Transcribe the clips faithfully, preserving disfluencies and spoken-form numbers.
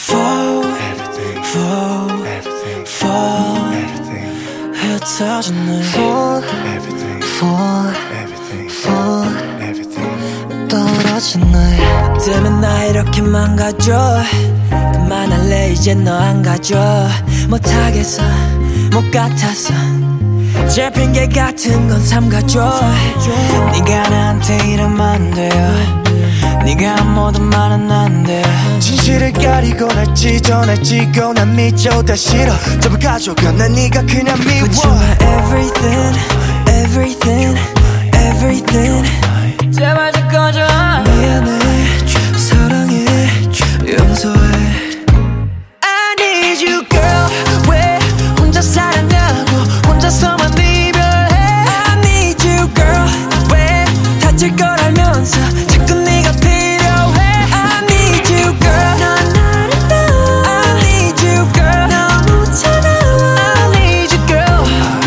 fall, everything, fall, everything, fall, everything. 흩어지는 fall, everything, fall, everything, fall, everything. 떨어진 날 때문에 나 이렇게 망가져. 그만할래 이제 너 안 가져. 못하겠어 못 같아서 제 핑계 같은 건 삼가줘. 네가 나한테 이러면 안 돼요. 네가 뭐든 말은 안 돼. 진실을 가리고 날 찢어내지고 난 미쳐다 싫어. 전부 가져가 난 네가 그냥 미워. But you're my everything, everything, everything. 제발 좀 꺼져. 미안해 사랑해 용서해. I need you girl. 왜 혼자 살았냐고 혼자서만 이별해. I need you girl. 왜 다칠 걸 알면서 자꾸 네가 필요해. I need you girl. 넌 나를 떠. I need you girl. 너무 차가워. I need you girl.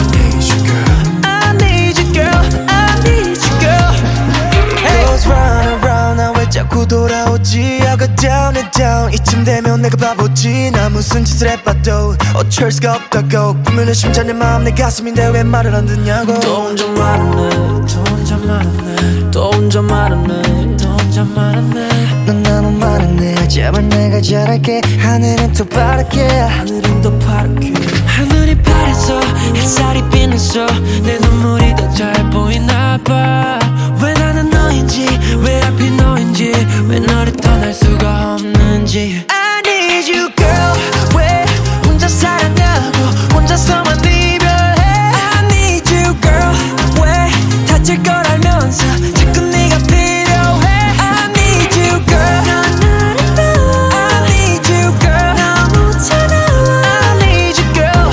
I need you girl. I need you girl. I need you girl. Hey. Goes round and round. 나 왜 자꾸 돌아오지. I go down and down. 이쯤 되면 내가 바보지. 나 무슨 짓을 해봐도 어쩔 수가 없다고. 분명히 심장 내 마음 내 가슴인데 왜 말을 안 듣냐고. 또 혼자 말하네 또 혼자 말하네 또 혼자 말하네 또 혼자 말하네. 넌 너무 말하네. 제발 내가 잘할게. 하늘은 더 파랗게 하늘은 더 파랗게. 하늘이 파래서 햇살이 빛나서 내 눈물이 더 잘 보이나 봐. 왜 나는 너인지 왜 하필 너인지 왜 너를 떠날 수가 없는지. I need you girl. 왜 혼자 살았냐고 혼자서만 이별해. I need you girl. 왜 다칠 걸 알면서 자꾸 네가 필요해. I need you girl. 넌 나를 떠. I need you girl. 너무 차가워. I need you girl.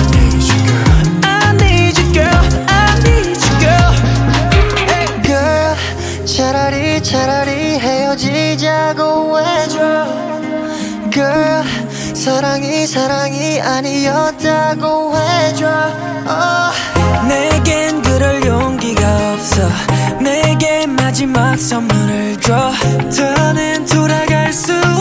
I need you girl. I need you girl. Hey. Girl 차라리 차라리 헤어지자고 해줘. Girl 사랑이 사랑이 아니었다고 해줘. oh. 내겐 그럴 용기가 없어. 내게 마지막 선물을 줘. 더는 돌아갈 수